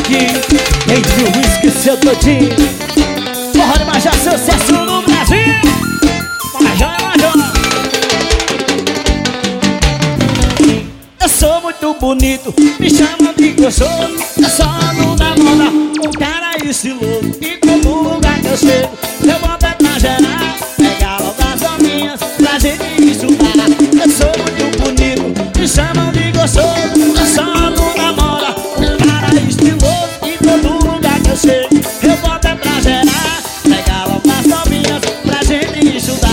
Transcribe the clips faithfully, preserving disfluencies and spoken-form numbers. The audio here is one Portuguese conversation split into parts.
aqui. Entre o whisky seu todinho. Forró de Major, sucesso no Brasil. Major é Major. Eu sou muito bonito, me chamam de gostoso. Eu só ando na moda, um cara estiloso. E todo lugar que eu chego, eu boto é pra gerar. Pegar logo as hominhas pra gente estudar. Eu sou muito bonito, me chamam de gostoso. Eu só ando na moda, um cara estiloso. E todo lugar que eu chego, eu boto é pra gerar. Pegar logo as hominhas pra gente estudar.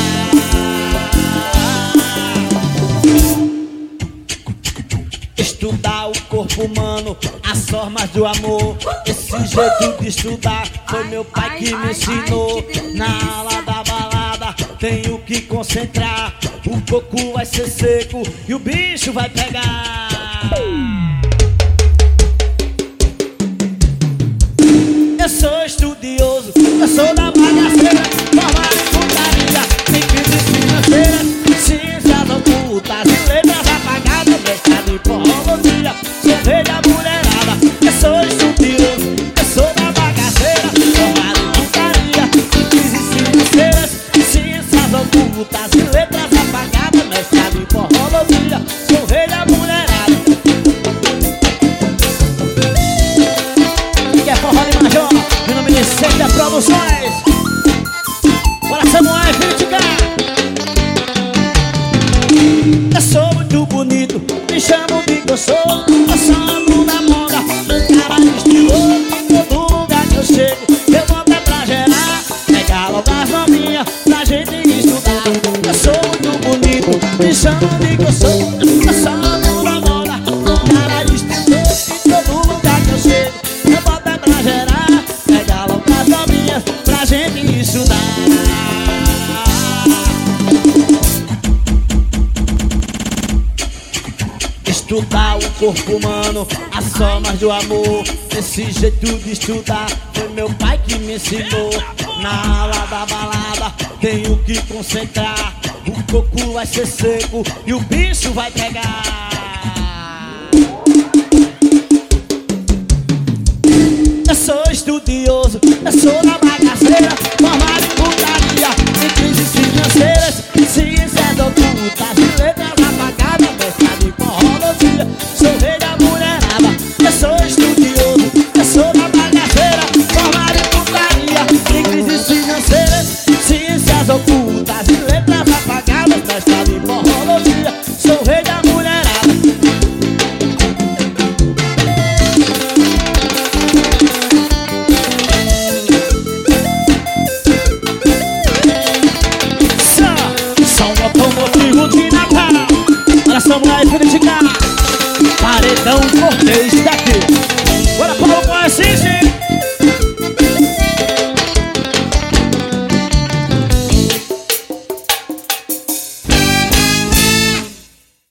Estudar o corpo humano, as formas do amor. Esse jeito de estudar foi meu pai que me ensinou. Na aula da balada tenho que concentrar. O coco vai ser seco e o bicho vai pegar. Eu sou estudioso, eu sou da bagaceira. Formado em putaria, em crises financeiras, ciências ocultas e letras apagadas. Mestrado em pornografia, sou rei da mulherada. Eu sou estudioso, eu sou da bagaceira. Formado em putaria, em crises financeiras, ciências ocultas e letras apagadas. Mestrado em pornografia, sou rei da mulherada. Que é Forró de Major, meu nome é Senta Produções. Bora Samuel, crítica. Eu sou muito bonito, me chamam de gostoso. Eu só ando na moda, um cara estiloso. Em todo lugar que eu chego, eu boto é pra gerar. Pegar logo as novinhas pra gente estudar. Eu sou muito bonito, me chamam de gostoso. Eu só ando na moda, um cara estiloso. Em todo lugar que eu chego, eu boto é pra gerar. Pegar logo as novinhas pra gente estudar. Estudar o corpo humano, as formas do amor. Esse jeito de estudar foi meu pai que me ensinou. Na aula da balada tenho que concentrar. O coco vai ser seco e o bicho vai pegar. Eu sou estudioso, eu sou da